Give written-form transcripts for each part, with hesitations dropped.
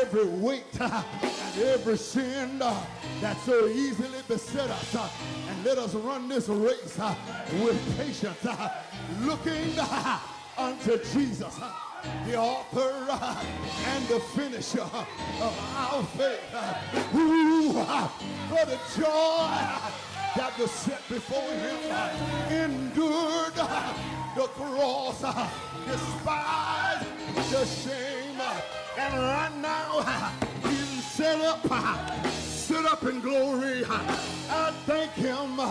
every weight and every sin that so easily beset us, and let us run this race with patience, looking unto Jesus, the author and the finisher of our faith, who for the joy that was set before him endured the cross, despised the shame, and right now he's sit up in glory. I thank him.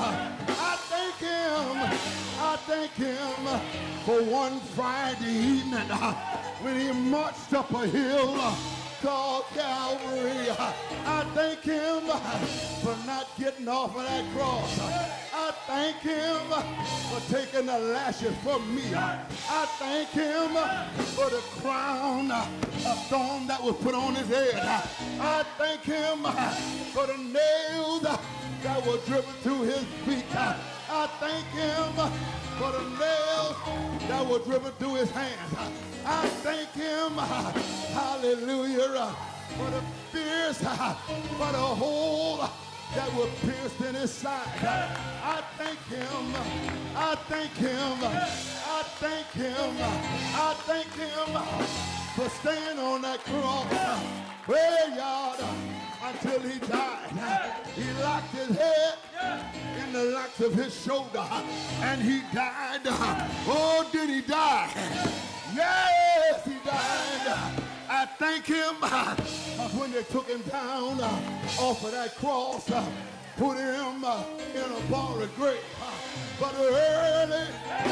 I thank him for one Friday evening when he marched up a hill called Calvary. I thank him for not getting off of that cross. I thank him for taking the lashes from me. I thank him for the crown of thorn that was put on his head. I thank him for the nails that were driven through his feet. I thank him for the nails that were driven through his hands. I thank him, hallelujah, for the pierce, for the hole that was pierced in his side. I thank him, I thank him, I thank him, I thank him for staying on that cross way yard until he died. He locked his head in the locks of his shoulder and he died. Oh, did he die? Yes, he died. I thank him when they took him down off of that cross, put him in a borrowed grave. But early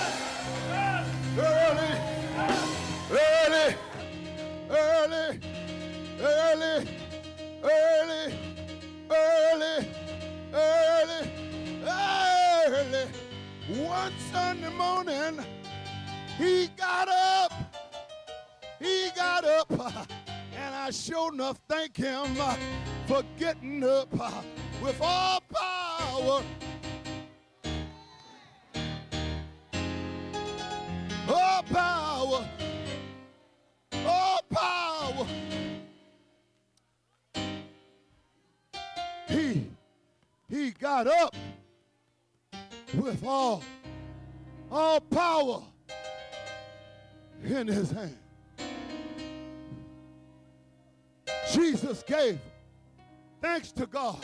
one Sunday morning, he got up, and I sure enough thank him for getting up with all power. All power, all power. He got up with all power in his hand. Jesus gave thanks to God.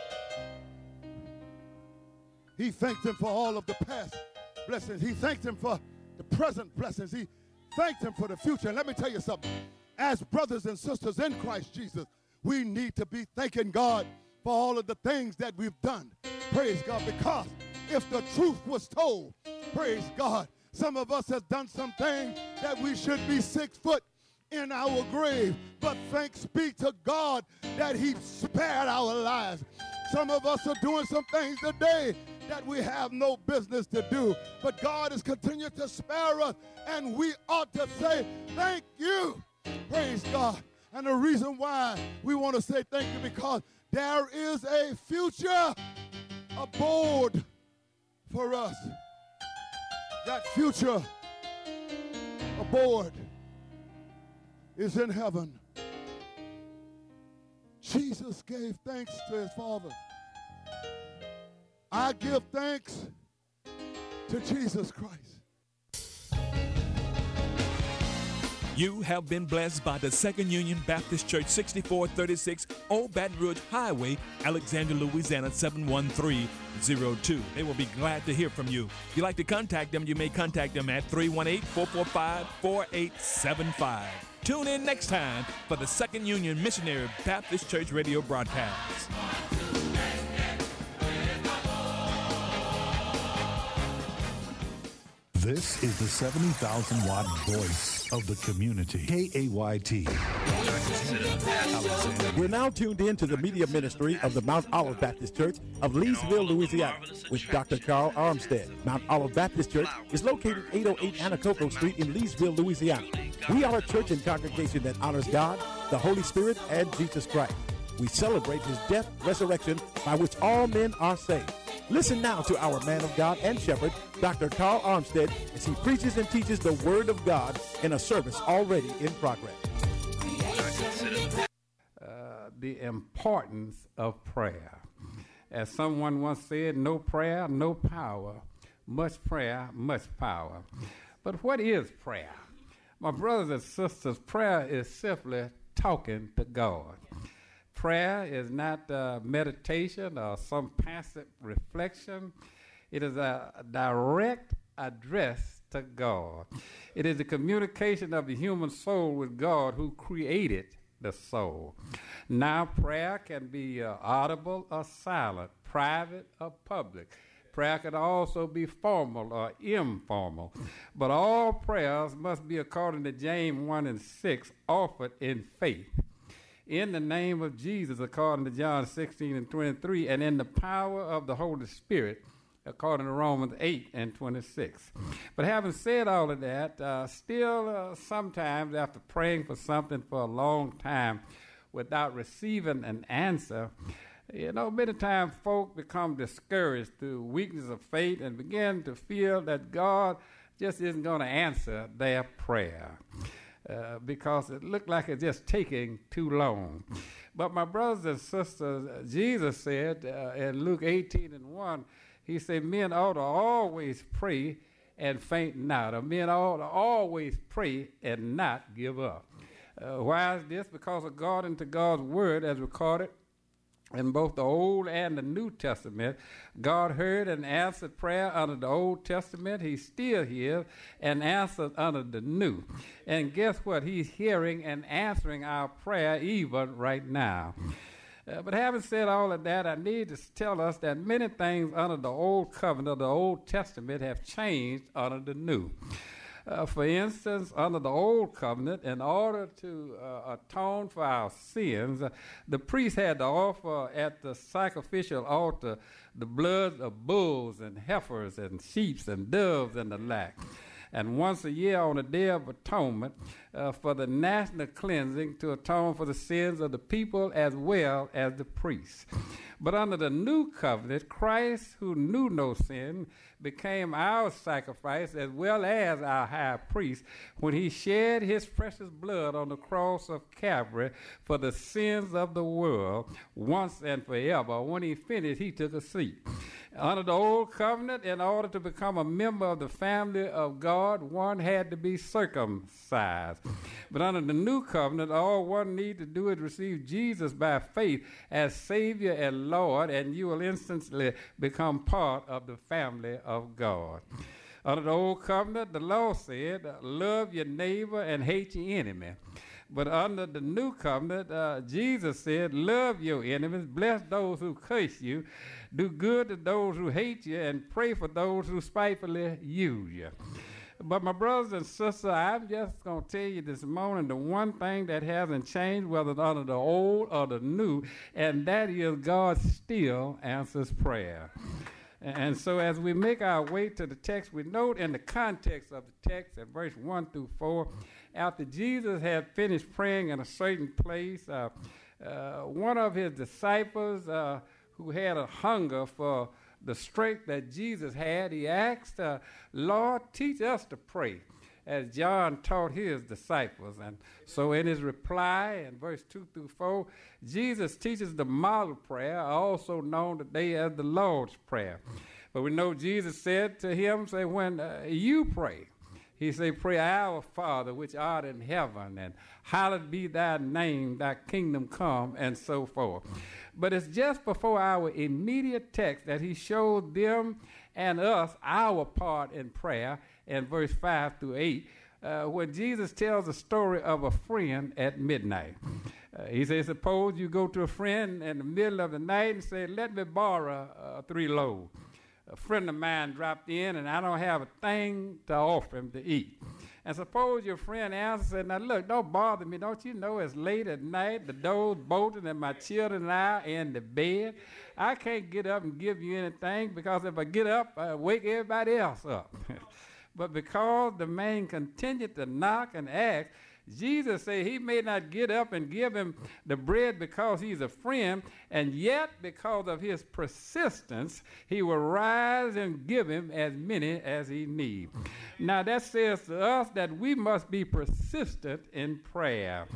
He thanked him for all of the past blessings. He thanked him for the present blessings. He thanked him for the future. And let me tell you something. As brothers and sisters in Christ Jesus, we need to be thanking God for all of the things that we've done. Praise God. Because if the truth was told, praise God, some of us have done some things that we should be 6 foot in our grave. But thanks be to God that he spared our lives. Some of us are doing some things today that we have no business to do. But God has continued to spare us, and we ought to say thank you. Praise God. And the reason why we want to say thank you, because there is a future aboard for us. That future aboard is in heaven. Jesus gave thanks to his Father. I give thanks to Jesus Christ. You have been blessed by the Second Union Baptist Church, 6436 Old Baton Rouge Highway, Alexandria, Louisiana, 71302. They will be glad to hear from you. If you'd like to contact them, you may contact them at 318-445-4875. Tune in next time for the Second Union Missionary Baptist Church radio broadcast. This is the 70,000-watt voice of the community, KAYT. We're now tuned in to the media ministry of the Mount Olive Baptist Church of Leesville, Louisiana, with Dr. Carl Armstead. Mount Olive Baptist Church is located 808 Anacoco Street in Leesville, Louisiana. We are a church and congregation that honors God, the Holy Spirit, and Jesus Christ. We celebrate his death, resurrection, by which all men are saved. Listen now to our man of God and shepherd, Dr. Carl Armstead, as he preaches and teaches the Word of God in a service already in progress. the importance of prayer. As someone once said, no prayer, no power. Much prayer, much power. But what is prayer? My brothers and sisters, prayer is simply talking to God. Prayer is not meditation or some passive reflection. It is a direct address to God. It is the communication of the human soul with God who created the soul. Now, prayer can be audible or silent, private or public. Prayer can also be formal or informal. But all prayers must be, according to James 1:6, offered in faith, in the name of Jesus, according to John 16:23, and in the power of the Holy Spirit, according to Romans 8:26. But having said all of that, still sometimes after praying for something for a long time without receiving an answer, many times folk become discouraged through weakness of faith and begin to feel that God just isn't going to answer their prayer because it looked like it's just taking too long. But my brothers and sisters, Jesus said in Luke 18:1, he said, men ought to always pray and faint not, or men ought to always pray and not give up. Why is this? Because according to God's word as recorded in both the Old and the New Testament, God heard and answered prayer under the Old Testament. He still hears and answers under the New. And guess what? He's hearing and answering our prayer even right now. But having said all of that, I need to tell us that many things under the Old Covenant, the Old Testament, have changed under the New. For instance, under the Old Covenant, in order to atone for our sins, the priest had to offer at the sacrificial altar the blood of bulls and heifers and sheep and doves and the like. And once a year on the Day of Atonement for the national cleansing to atone for the sins of the people as well as the priests. But under the New Covenant, Christ, who knew no sin, became our sacrifice as well as our high priest when he shed his precious blood on the cross of Calvary for the sins of the world once and forever. When he finished, he took a seat. Under the Old Covenant, in order to become a member of the family of God, one had to be circumcised. But under the New Covenant, all one needs to do is receive Jesus by faith as Savior and Lord, and you will instantly become part of the family of God. Under the Old Covenant, the law said, love your neighbor and hate your enemy. But under the New Covenant, Jesus said, love your enemies, bless those who curse you, do good to those who hate you, and pray for those who spitefully use you. But my brothers and sisters, I'm just going to tell you this morning the one thing that hasn't changed, whether it's under the old or the new, and that is God still answers prayer. And so as we make our way to the text, we note in the context of the text at verse 1-4, after Jesus had finished praying in a certain place, one of his disciples who had a hunger for the strength that Jesus had, he asked, Lord, teach us to pray, as John taught his disciples. And so in his reply in verse 2-4, Jesus teaches the model prayer, also known today as the Lord's Prayer. But we know Jesus said to him, say, when you pray, he said, pray, our Father, which art in heaven, and hallowed be thy name, thy kingdom come, and so forth. But it's just before our immediate text that he showed them and us our part in prayer in verse 5-8, where Jesus tells the story of a friend at midnight. He says, suppose you go to a friend in the middle of the night and say, let me borrow 3 loaves. A friend of mine dropped in, and I don't have a thing to offer him to eat. And suppose your friend answers, and now look, don't bother me. Don't you know it's late at night, the door's bolted, and my children and I are in the bed? I can't get up and give you anything, because if I get up, I wake everybody else up. But because the man continued to knock and ask, Jesus said he may not get up and give him the bread because he's a friend, and yet because of his persistence, he will rise and give him as many as he needs. Now that says to us that we must be persistent in prayer.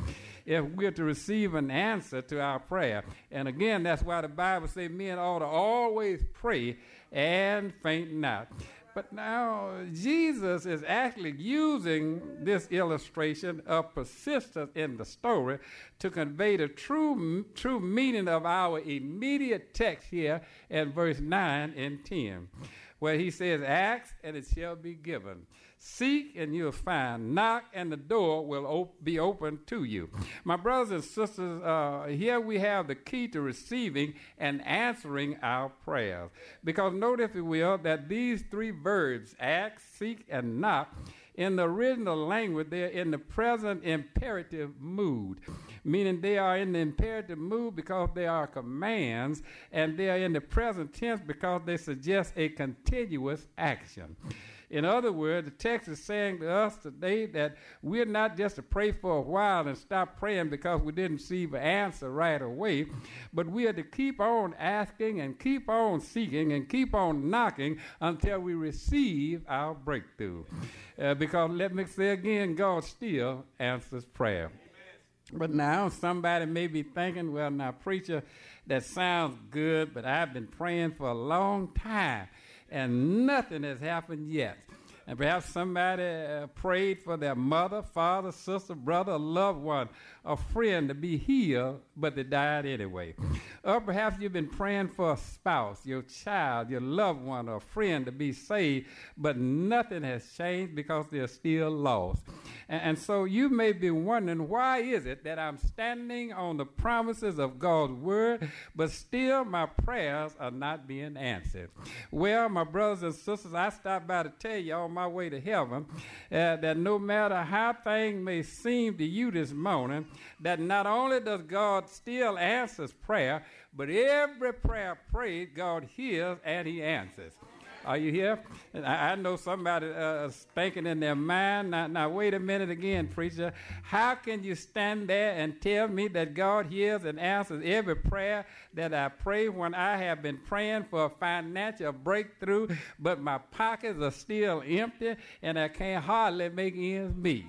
if we're to receive an answer to our prayer. And again, that's why the Bible says men ought to always pray and faint not. But now Jesus is actually using this illustration of persistence in the story to convey the true meaning of our immediate text here in verse 9 and 10, where he says, ask and it shall be given. Seek and you'll find. Knock and the door will be open to you. My brothers and sisters, here we have the key to receiving and answering our prayers. Because note, if you will, that these three verbs, ask, seek, and knock, in the original language, they're in the present imperative mood, meaning they are in the imperative mood because they are commands, and they are in the present tense because they suggest a continuous action. In other words, the text is saying to us today that we're not just to pray for a while and stop praying because we didn't receive an answer right away, but we are to keep on asking and keep on seeking and keep on knocking until we receive our breakthrough. Because let me say again, God still answers prayer. But now somebody may be thinking, well, now, preacher, that sounds good, but I've been praying for a long time and nothing has happened yet. And perhaps somebody prayed for their mother, father, sister, brother, loved one, a friend to be healed, but they died anyway. Or perhaps you've been praying for a spouse, your child, your loved one, or a friend to be saved, but nothing has changed because they're still lost. And so you may be wondering, why is it that I'm standing on the promises of God's word, but still my prayers are not being answered? Well, my brothers and sisters, I stopped by to tell you on my way to heaven that no matter how things may seem to you this morning, that not only does God still answer prayer, but every prayer prayed, God hears and he answers. Are you here? I know somebody is thinking in their mind, now wait a minute again, preacher. How can you stand there and tell me that God hears and answers every prayer that I pray when I have been praying for a financial breakthrough, but my pockets are still empty and I can't hardly make ends meet?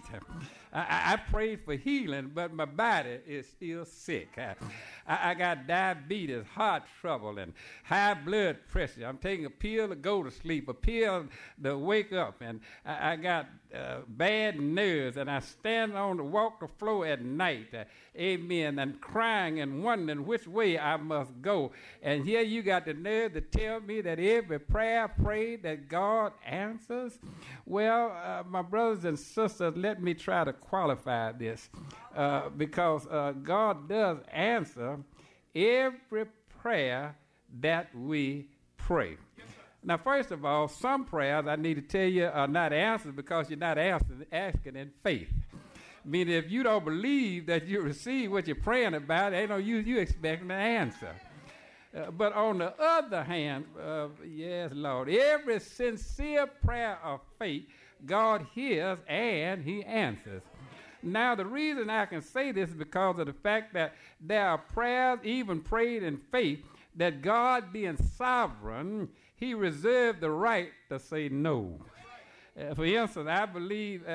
I prayed for healing, but my body is still sick. I got diabetes, heart trouble, and high blood pressure. I'm taking a pill to go to sleep, a pill to wake up, and I got bad nerves, and I stand on the walk the floor at night, amen, and crying and wondering which way I must go. And here you got the nerve to tell me that every prayer prayed that God answers? Well, my brothers and sisters, let me try to qualify this because God does answer every prayer that we pray. Now, first of all, some prayers, I need to tell you, are not answered because you're not asking in faith. Meaning, if you don't believe that you receive what you're praying about, ain't no use you expecting an answer. But on the other hand, yes, Lord, every sincere prayer of faith, God hears and he answers. Now, the reason I can say this is because of the fact that there are prayers even prayed in faith that God, being sovereign, he reserved the right to say no. For instance, I believe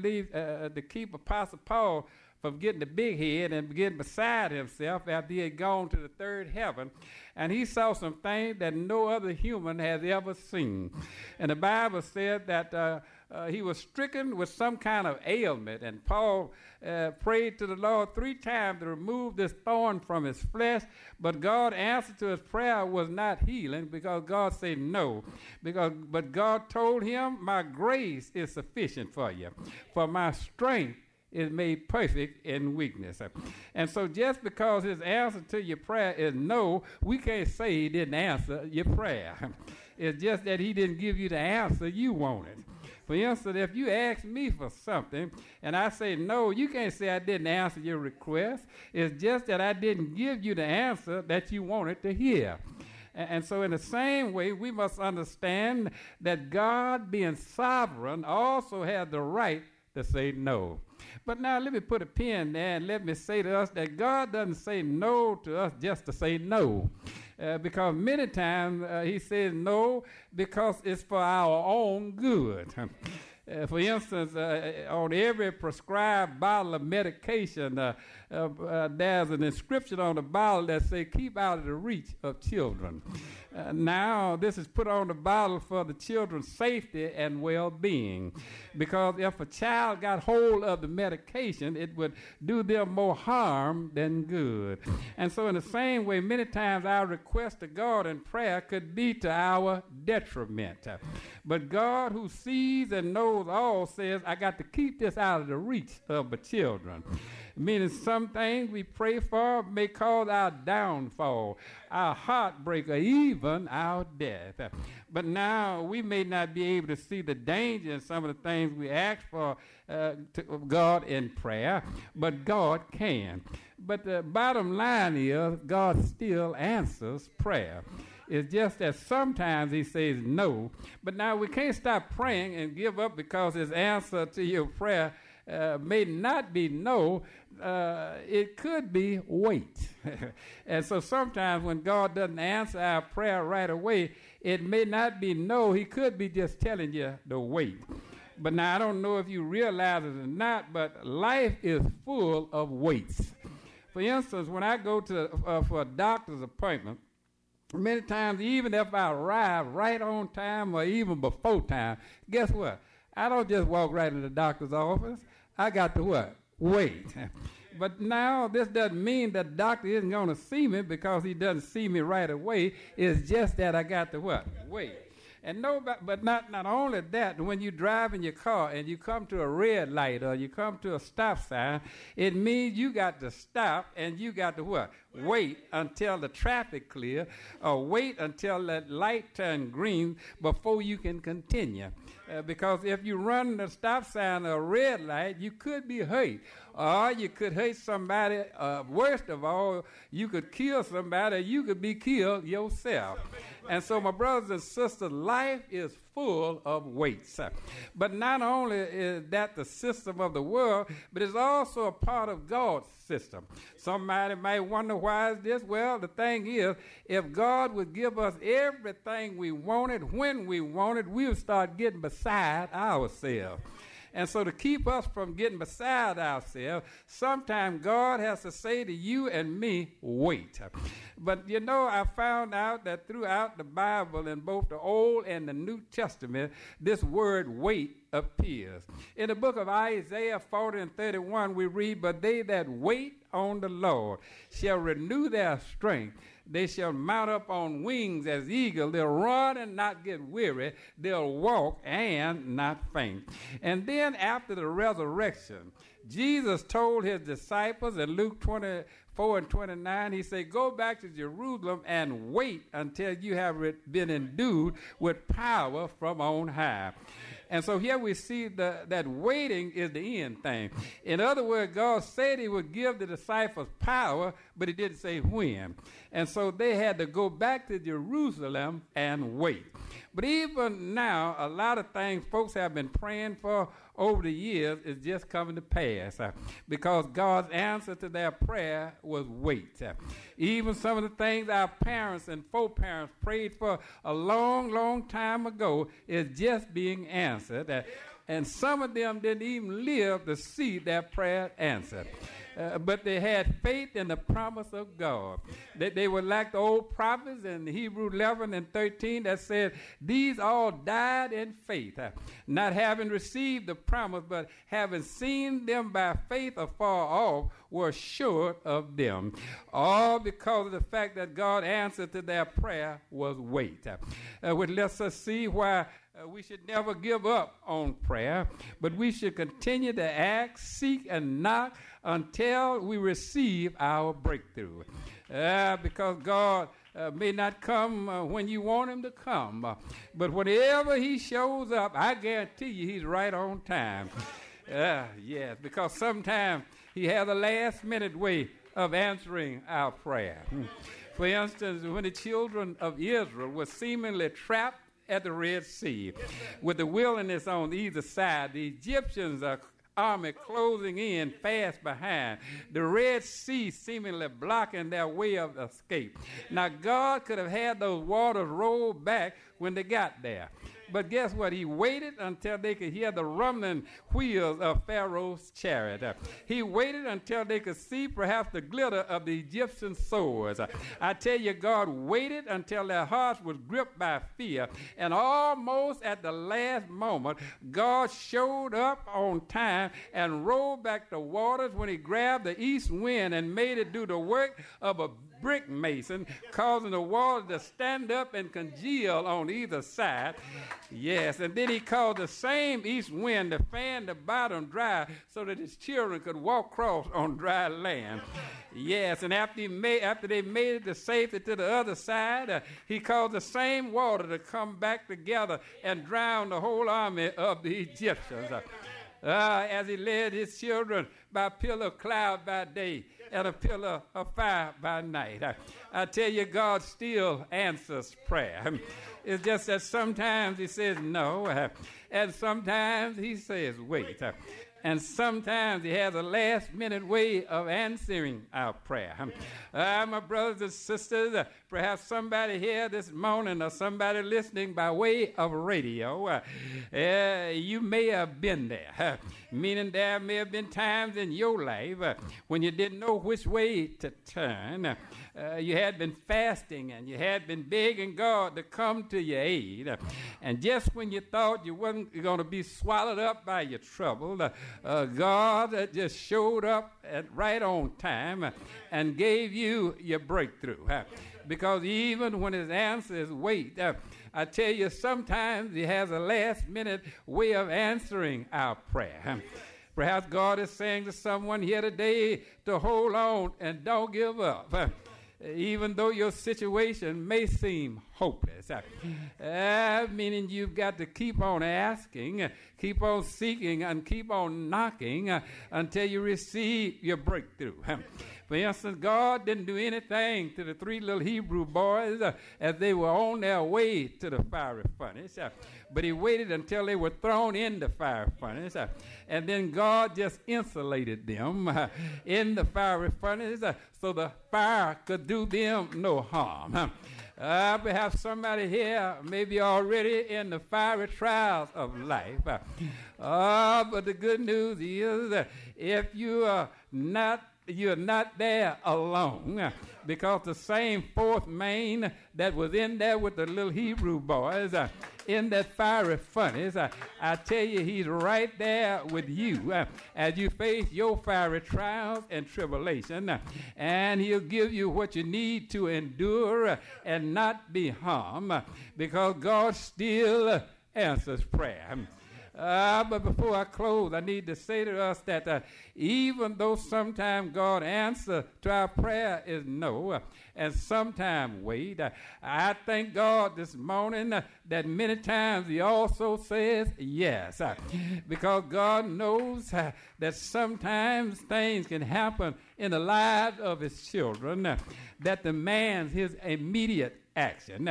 to keep Apostle Paul from getting the big head and getting beside himself after he had gone to the third heaven. And he saw some things that no other human has ever seen. And the Bible said that he was stricken with some kind of ailment. And Paul prayed to the Lord 3 times to remove this thorn from his flesh. But God's answer to his prayer was not healing because God said no. But God told him, my grace is sufficient for you, for my strength is made perfect in weakness. And so just because his answer to your prayer is no, we can't say he didn't answer your prayer. It's just that he didn't give you the answer you wanted. For instance, if you ask me for something and I say no, you can't say I didn't answer your request. It's just that I didn't give you the answer that you wanted to hear. And so in the same way, we must understand that God, being sovereign, also has the right to say no. But now let me put a pin there and let me say to us that God doesn't say no to us just to say no. Because many times he says no because it's for our own good. For instance, on every prescribed bottle of medication, there's an inscription on the bottle that says, keep out of the reach of children. Now, this is put on the bottle for the children's safety and well-being, because if a child got hold of the medication, it would do them more harm than good. And so in the same way, many times our request to God in prayer could be to our detriment. But God, who sees and knows all, says, I got to keep this out of the reach of the children. Meaning some things we pray for may cause our downfall, our heartbreak, or even our death. But now we may not be able to see the danger in some of the things we ask for to God in prayer, but God can. But the bottom line is God still answers prayer. It's just that sometimes he says no. But now we can't stop praying and give up because his answer to your prayer may not be no. It could be wait. And so sometimes when God doesn't answer our prayer right away, it may not be no. He could be just telling you to wait. But now I don't know if you realize it or not, but life is full of waits. For instance, when I go to for a doctor's appointment, many times, even if I arrive right on time or even before time, guess what? I don't just walk right in the doctor's office. I got to what? Wait. But now this doesn't mean that the doctor isn't going to see me because he doesn't see me right away. It's just that I got to what? Wait. And but not only that, when you drive in your car and you come to a red light or you come to a stop sign, it means you got to stop and you got to what? Wait until the traffic clear, or wait until that light turns green before you can continue. Because if you run the stop sign or a red light, you could be hurt. Or you could hurt somebody. Worst of all, you could kill somebody. You could be killed yourself. And so, my brothers and sisters, life is full of weights. But not only is that the system of the world, but it's also a part of God's system. Somebody might wonder, why is this? Well, the thing is, if God would give us everything we wanted when we wanted, we would start getting beside ourselves. And so to keep us from getting beside ourselves, sometimes God has to say to you and me, wait. But you know, I found out that throughout the Bible, in both the Old and the New Testament, this word wait appears. In the book of Isaiah 40 and 31, we read, but they that wait on the Lord shall renew their strength. They shall mount up on wings as eagles. They'll run and not get weary. They'll walk and not faint. And then after the resurrection, Jesus told his disciples in Luke 24 and 29, he said, go back to Jerusalem and wait until you have been endued with power from on high. And so here we see that waiting is the end thing. In other words, God said he would give the disciples power, but he didn't say when. And so they had to go back to Jerusalem and wait. But even now, a lot of things folks have been praying for over the years is just coming to pass because God's answer to their prayer was wait. Even some of the things our parents and foreparents prayed for a long, long time ago is just being answered. And some of them didn't even live to see their prayer answered. But they had faith in the promise of God. They were like the old prophets in Hebrews 11 and 13 that said, these all died in faith, not having received the promise, but having seen them by faith afar off, were sure of them. All because of the fact that God answered to their prayer was wait. Which lets us see why we should never give up on prayer, but we should continue to ask, seek, and knock until we receive our breakthrough. Because God may not come when you want him to come, but whenever he shows up, I guarantee you he's right on time. Yes, because sometimes he has a last-minute way of answering our prayer. For instance, when the children of Israel were seemingly trapped at the Red Sea, with the wilderness on either side, the Egyptians army closing in fast behind, the Red Sea seemingly blocking their way of escape. Now, God could have had those waters roll back when they got there, But guess what? He waited until they could hear the rumbling wheels of Pharaoh's chariot. He waited until they could see perhaps the glitter of the Egyptian swords. I tell you, God waited until their hearts was gripped by fear. And almost at the last moment, God showed up on time and rolled back the waters when he grabbed the east wind and made it do the work of a brick mason, causing the water to stand up and congeal on either side. Yes, and then he caused the same east wind to fan the bottom dry so that his children could walk across on dry land. Yes, and after they made it to safety to the other side, he caused the same water to come back together and drown the whole army of the Egyptians. As he led his children by a pillar of cloud by day and a pillar of fire by night. I tell you, God still answers prayer. It's just that sometimes he says no, and sometimes he says wait. And sometimes he has a last-minute way of answering our prayer. My brothers and sisters, perhaps somebody here this morning or somebody listening by way of radio, you may have been there, meaning there may have been times in your life when you didn't know which way to turn. You had been fasting and you had been begging God to come to your aid. And just when you thought you wasn't going to be swallowed up by your trouble, God just showed up right on time and gave you your breakthrough. Because even when his answer is wait, I tell you, sometimes he has a last-minute way of answering our prayer. Perhaps God is saying to someone here today to hold on and don't give up. Even though your situation may seem hopeless. Meaning you've got to keep on asking, keep on seeking, and keep on knocking until you receive your breakthrough. For instance, God didn't do anything to the three little Hebrew boys as they were on their way to the fiery furnace. But he waited until they were thrown in the fiery furnace. And then God just insulated them in the fiery furnace so the fire could do them no harm. Perhaps somebody here may be already in the fiery trials of life. But the good news is if you're not there alone, because the same fourth man that was in there with the little Hebrew boys in that fiery furnace, I tell you, he's right there with you as you face your fiery trials and tribulation, and he'll give you what you need to endure and not be harmed, because God still answers prayer. But before I close, I need to say to us that even though sometimes God's answer to our prayer is no, and sometimes wait, I thank God this morning that many times he also says yes, because God knows that sometimes things can happen in the lives of his children that demands his immediate action.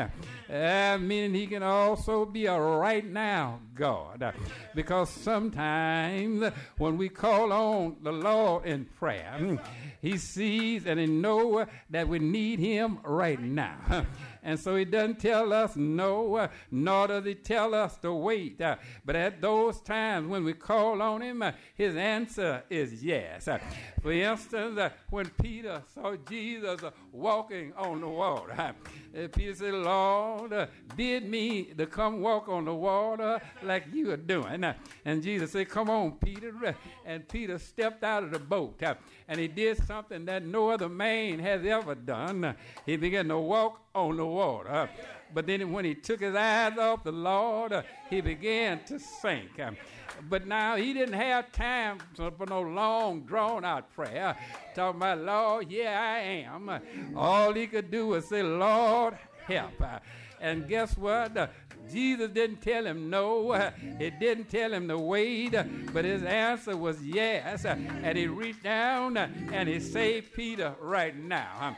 Meaning he can also be a right now God, because sometimes when we call on the Lord in prayer, he sees and he knows that we need him right now. And so he doesn't tell us no, nor does he tell us to wait. But at those times when we call on him, his answer is yes. For instance, when Peter saw Jesus walking on the water, Peter said, Lord, bid me to come walk on the water like you are doing. And Jesus said, come on, Peter. And Peter stepped out of the boat, and he did something that no other man has ever done. He began to walk on the water. But then when he took his eyes off the Lord, he began to sink. But now he didn't have time for no long, drawn-out prayer. Talking about, Lord, here I am. All he could do was say, Lord, help. And guess what? Jesus didn't tell him no. He didn't tell him to wait, but his answer was yes. And he reached down and he saved Peter right now.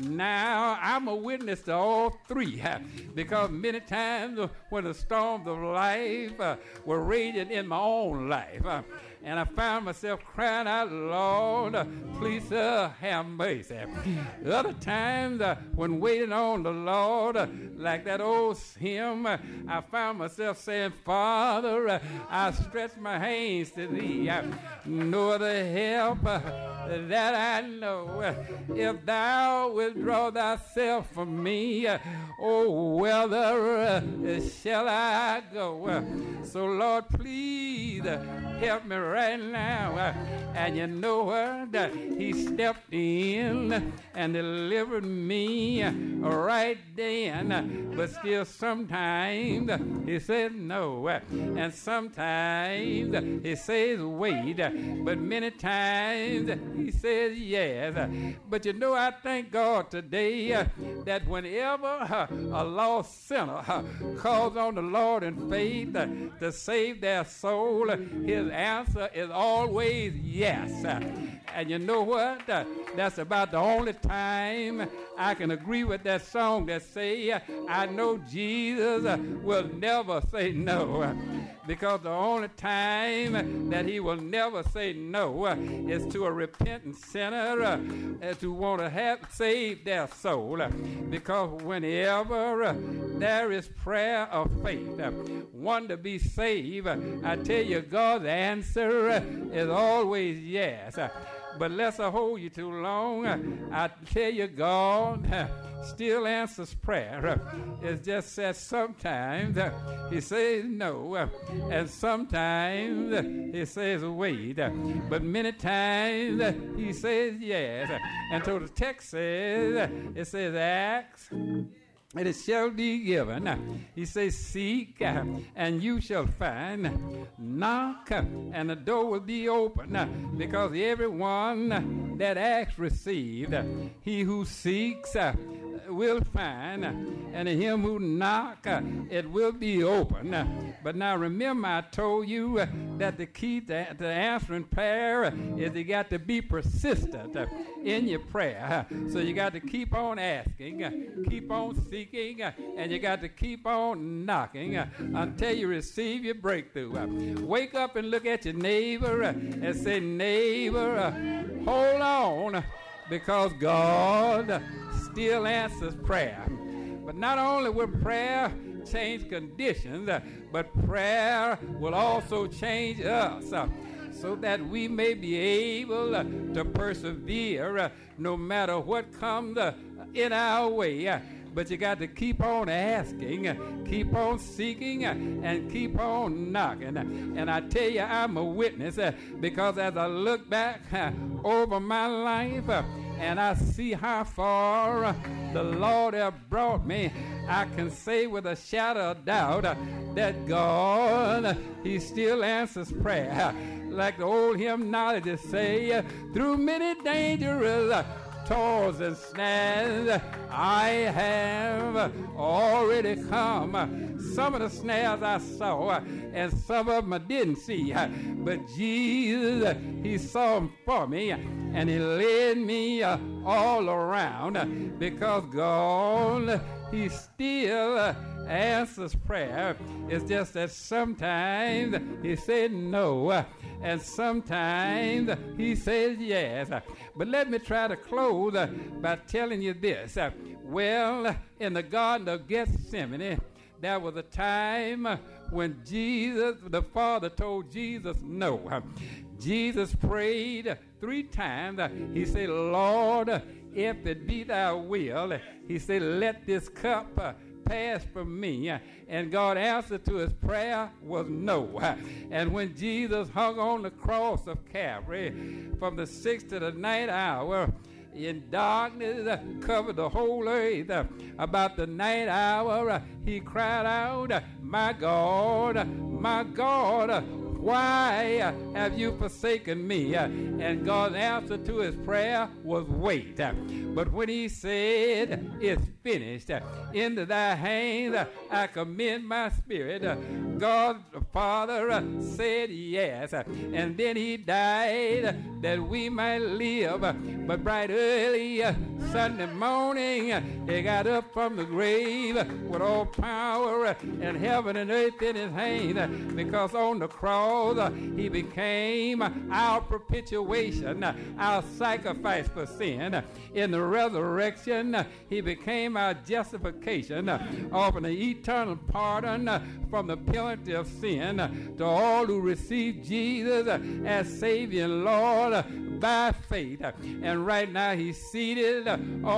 Now, I'm a witness to all three, because many times when the storms of life were raging in my own life, and I found myself crying out, Lord, please have mercy. Other times when waiting on the Lord, like that old hymn, I found myself saying, Father, I stretch my hands to thee. No other help that I know. If thou withdraw thyself from me, oh, whither shall I go? So, Lord, please help me right now. And you know what? He stepped in and delivered me right then. But still sometimes he says no. And sometimes he says wait. But many times he says yes. But you know, I thank God today that whenever a lost sinner calls on the Lord in faith to save their soul, his answer is always yes. And you know what? That's about the only time I can agree with that song that say, I know Jesus will never say no. Because the only time that he will never say no is to a repentant sinner to want to have saved their soul. Because whenever there is prayer of faith, one to be saved, I tell you, God's answer is always yes. But lest I hold you too long, I tell you, God still answers prayer. It's just that sometimes he says no, and sometimes he says wait, but many times he says yes. And so the text says, it says, ask, and it shall be given. He says, seek, and you shall find. Knock, and the door will be open. Because everyone that asks received. He who seeks will find, and to him who knock, it will be open. But now remember, I told you that the key to answering prayer is you got to be persistent in your prayer. So you got to keep on asking, keep on seeking, and you got to keep on knocking until you receive your breakthrough. Wake up and look at your neighbor and say, neighbor, hold on, because God still answers prayer. But not only will prayer change conditions, but prayer will also change us, so that we may be able to persevere no matter what comes in our way. But you got to keep on asking, keep on seeking, and keep on knocking. And I tell you, I'm a witness, because as I look back over my life and I see how far the Lord has brought me, I can say with a shadow of doubt that God, he still answers prayer. Like the old hymnologists say, through many dangerous toils and snares, I have already come. Some of the snares I saw, and some of them I didn't see. But Jesus, he saw them for me, and he led me all around. Because God, he still answers prayer. It's just that sometimes he said no, and sometimes he says yes. But let me try to close by telling you this. Well, in the Garden of Gethsemane, there was a time when Jesus, the Father, told Jesus no. Jesus prayed 3 times. He said, Lord, if it be thy will, he said, let this cup pass from me. And God's answer to his prayer was no. And when Jesus hung on the cross of Calvary from the 6th to the 9th hour, in darkness covered the whole earth, about the 9th hour, he cried out, my God, why have you forsaken me? And God's answer to his prayer was wait. But when he said, it's finished, into thy hands I commend my spirit, God the Father said yes. And then he died that we might live. But right early Sunday morning, he got up from the grave with all power in heaven and earth in his hand, because on the cross he became our propitiation, our sacrifice for sin. In the resurrection, he became our justification, offering an eternal pardon from the penalty of sin to all who receive Jesus as Savior and Lord by faith. And right now he's seated on